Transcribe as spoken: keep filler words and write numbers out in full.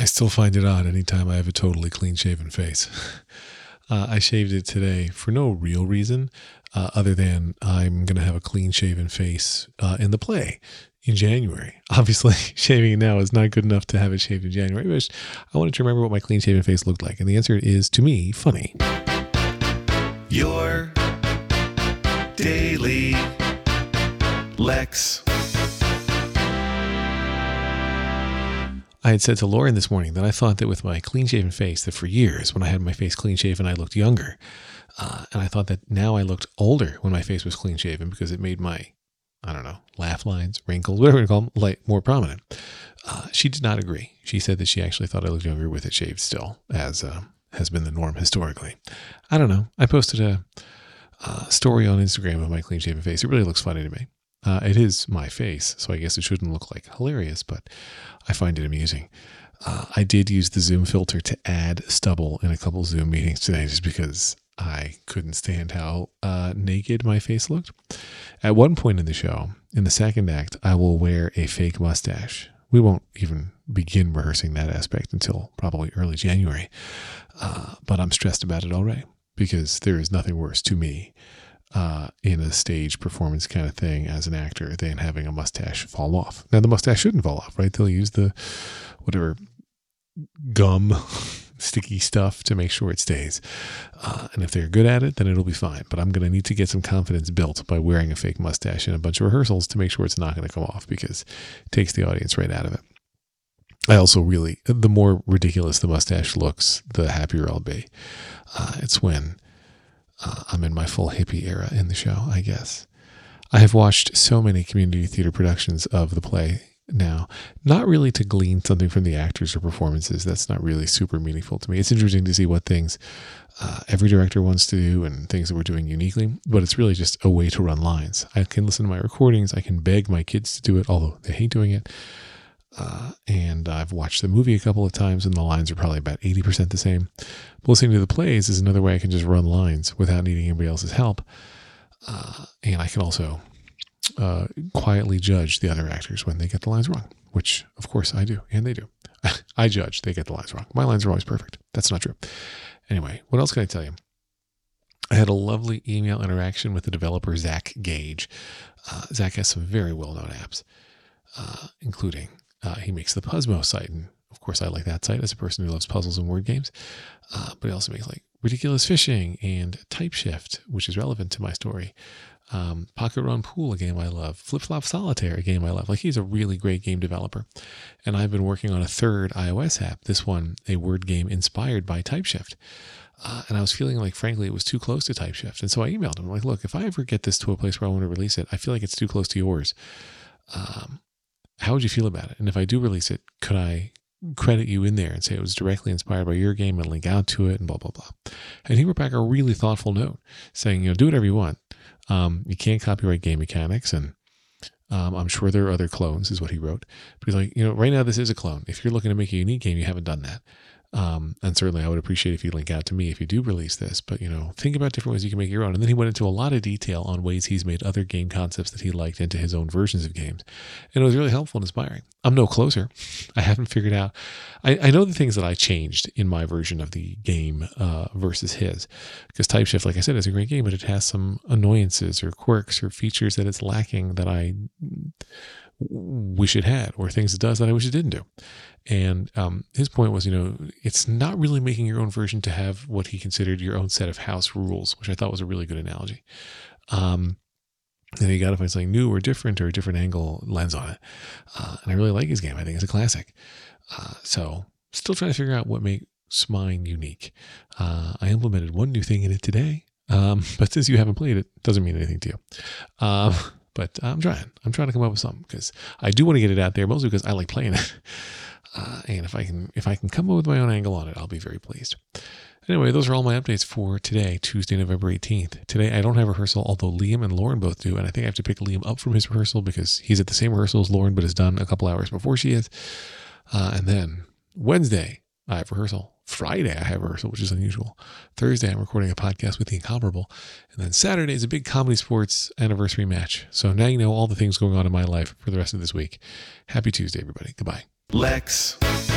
I still find it odd anytime I have a totally clean-shaven face. Uh, I shaved it today for no real reason, uh, other than I'm going to have a clean-shaven face uh, in the play in January. Obviously, shaving it now is not good enough to have it shaved in January, but I wanted to remember what my clean-shaven face looked like, and the answer is, to me, funny. Your Daily Lex. I had said to Lauren this morning that I thought that with my clean-shaven face, that for years, when I had my face clean-shaven, I looked younger. Uh, and I thought that now I looked older when my face was clean-shaven because it made my, I don't know, laugh lines, wrinkles, whatever you call them, like more prominent. Uh, she did not agree. She said that she actually thought I looked younger with it shaved still, as uh, has been the norm historically. I don't know. I posted a, a story on Instagram of my clean-shaven face. It really looks funny to me. Uh, it is my face, so I guess it shouldn't look like hilarious, but I find it amusing. Uh, I did use the Zoom filter to add stubble in a couple Zoom meetings today just because I couldn't stand how uh, naked my face looked. At one point in the show, in the second act, I will wear a fake mustache. We won't even begin rehearsing that aspect until probably early January, uh, but I'm stressed about it already because there is nothing worse to me Uh, in a stage performance kind of thing as an actor than having a mustache fall off. Now, the mustache shouldn't fall off, right? They'll use the whatever gum, sticky stuff to make sure it stays. Uh, and if they're good at it, then it'll be fine. But I'm going to need to get some confidence built by wearing a fake mustache in a bunch of rehearsals to make sure it's not going to come off because it takes the audience right out of it. I also really, the more ridiculous the mustache looks, the happier I'll be. Uh, it's when Uh, I'm in my full hippie era in the show, I guess. I have watched so many community theater productions of the play now, not really to glean something from the actors or performances. That's not really super meaningful to me. It's interesting to see what things uh, every director wants to do and things that we're doing uniquely, but it's really just a way to run lines. I can listen to my recordings. I can beg my kids to do it, although they hate doing it. Uh, and I've watched the movie a couple of times and the lines are probably about eighty percent the same. But listening to the plays is another way I can just run lines without needing anybody else's help. Uh, and I can also uh, quietly judge the other actors when they get the lines wrong, which of course I do, and they do. I judge, they get the lines wrong. My lines are always perfect. That's not true. Anyway, what else can I tell you? I had a lovely email interaction with the developer, Zach Gage. Uh, Zach has some very well-known apps, uh, including Uh, he makes the Puzzmo site, and of course I like that site as a person who loves puzzles and word games, uh, but he also makes like Ridiculous Fishing and Typeshift, which is relevant to my story, um, Pocket Run Pool, a game I love, Flip Flop Solitaire, a game I love. Like, he's a really great game developer, and I've been working on a third iOS app, this one a word game inspired by Typeshift, uh, and I was feeling like, frankly, it was too close to Typeshift, and so I emailed him, like, look, if I ever get this to a place where I want to release it, I feel like it's too close to yours. Um, How would you feel about it? And if I do release it, could I credit you in there and say it was directly inspired by your game and link out to it and blah, blah, blah. And he wrote back a really thoughtful note saying, you know, do whatever you want. Um, you can't copyright game mechanics. And um, I'm sure there are other clones is what he wrote. But he's like, you know, right now this is a clone. If you're looking to make a unique game, you haven't done that. Um, and certainly I would appreciate if you link out to me if you do release this, but, you know, think about different ways you can make your own. And then he went into a lot of detail on ways he's made other game concepts that he liked into his own versions of games. And it was really helpful and inspiring. I'm no closer. I haven't figured out, I, I know the things that I changed in my version of the game, uh, versus his, because Typeshift, like I said, is a great game, but it has some annoyances or quirks or features that it's lacking that I wish it had, or things it does that I wish it didn't do. And um, his point was, you know, it's not really making your own version to have what he considered your own set of house rules, which I thought was a really good analogy. Um, and you got to find something new or different or a different angle lens on it. Uh, and I really like his game. I think it's a classic. Uh, so still trying to figure out what makes mine unique. Uh, I implemented one new thing in it today. Um, but since you haven't played it, it doesn't mean anything to you. Um, but I'm trying. I'm trying to come up with something because I do want to get it out there, mostly because I like playing it. Uh, and if I can, if I can come up with my own angle on it, I'll be very pleased. Anyway, those are all my updates for today, Tuesday, November eighteenth. Today, I don't have rehearsal, although Liam and Lauren both do. And I think I have to pick Liam up from his rehearsal because he's at the same rehearsal as Lauren, but is done a couple hours before she is. Uh, and then Wednesday, I have rehearsal. Friday, I have rehearsal, which is unusual. Thursday, I'm recording a podcast with The Incomparable. And then Saturday is a big Comedy Sports anniversary match. So now you know all the things going on in my life for the rest of this week. Happy Tuesday, everybody. Goodbye. Lex.